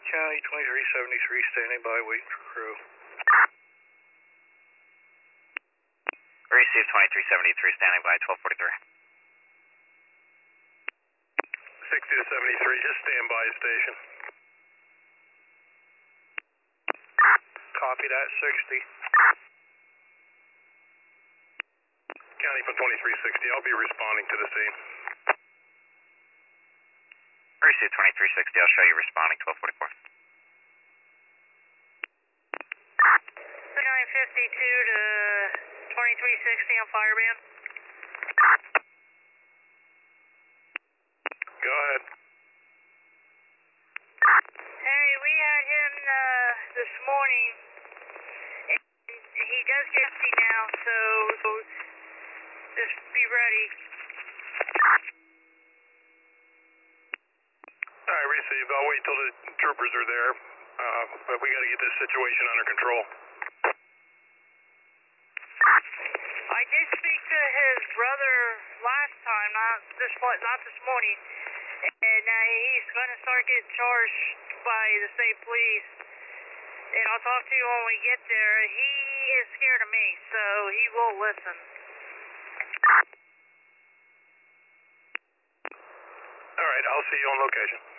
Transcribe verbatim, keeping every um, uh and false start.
County twenty-three seventy-three, standing by, waiting for crew. Receive twenty-three seventy-three, standing by, twelve forty-three. sixty to seventy-three, just stand by station. Copy that, sixty. County from twenty-three sixty, I'll be responding to the scene. Receive twenty-three sixty, I'll show you responding, twelve forty-four. nine fifty-two to twenty-three sixty on Fireband. Go ahead. Hey, we had him uh, this morning, and he does get empty now, so just be ready. All right, received. I'll wait till the troopers are there, uh, but we got to get this situation under control. I did speak to his brother last time, not this not this morning, and uh, he's going to start getting charged by the state police. And I'll talk to you when we get there. He is scared of me, so he will listen. All right, I'll see you on location.